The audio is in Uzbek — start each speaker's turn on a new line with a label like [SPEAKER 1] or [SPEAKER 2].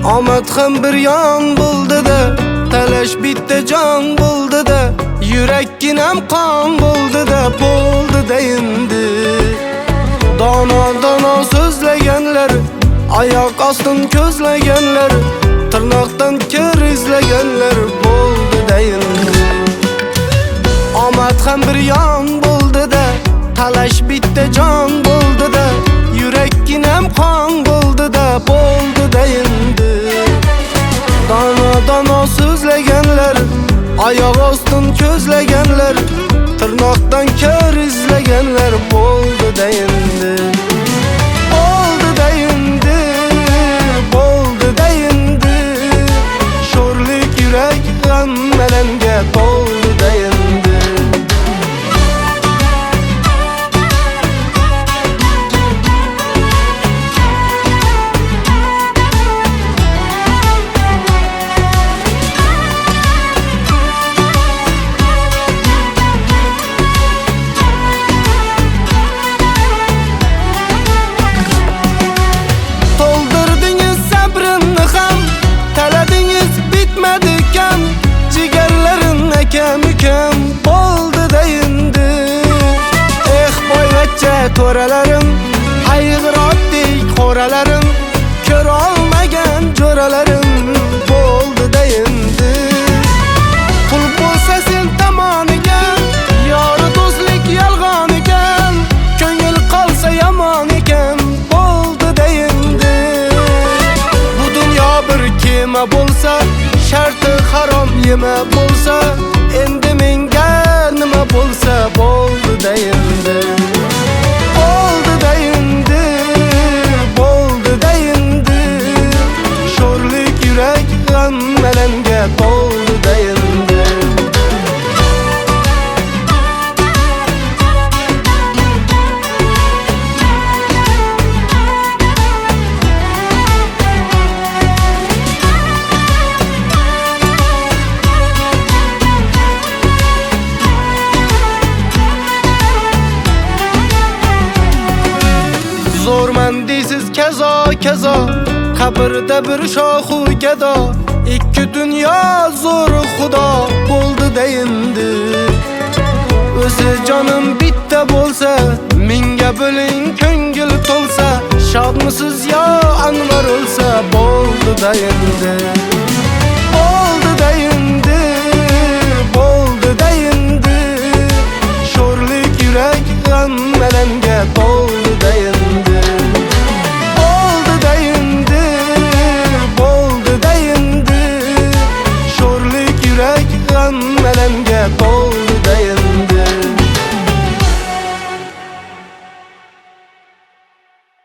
[SPEAKER 1] Omad ham bir yon bo'ldi-da, talash bitta jon bo'ldi-da, yurakginam qon bo'ldi-da, bo'ldi-da endi. Dono so'zlaganlar, oyoq ostin ko'zlaganlar, tirnoqdan kir izlaganlar, bo'ldi-da endi. Omad ham bir yon bo'ldi-da, talash bitta jon bo'ldi-da, yurakginam qon bo'ldi-da, bo'ldi-da endi. Dono so'zlaganlar, oyoq ostin ko'zlaganlar, tirnoqdan kir izlaganlar, bo'ldi-da endi. Bo'ldi-da endi, bo'ldi-da endi. Sho'rlik yurak g'ammalanga to'ldi-da endi. Kam bo'ldi-da endi. Boyvachcha to'ralarim, ayg'irotdek qoralarim, ko'ra olmagan jo'ralarim, bo'ldi-da endi. Pul bo'lsa sen tomoniga, yori do'stlik yolg'on ekan, ko'ngil qolsa yomon ekan, bo'ldi-da endi. Bu dunyo bir kema bo'lsa, sharti harom yema bo'lsa, endi menga nima bo'lsa, bo'ldi-da endi. Bo'ldi-da endi, bo'ldi-da endi. Sho'rlik yurak g'ammalanga to'ldi-da endi. Zo'rman deysiz kazo, qabrda bir shoxu gado, ikki dunyo zo'r xudo, bo'ldi-da endi. O'zi jonim bitta bo'lsa, menga bo'ling ko'ngil to'lsa, shodmisiz yo anvar o'lsa, bo'ldi-da endi.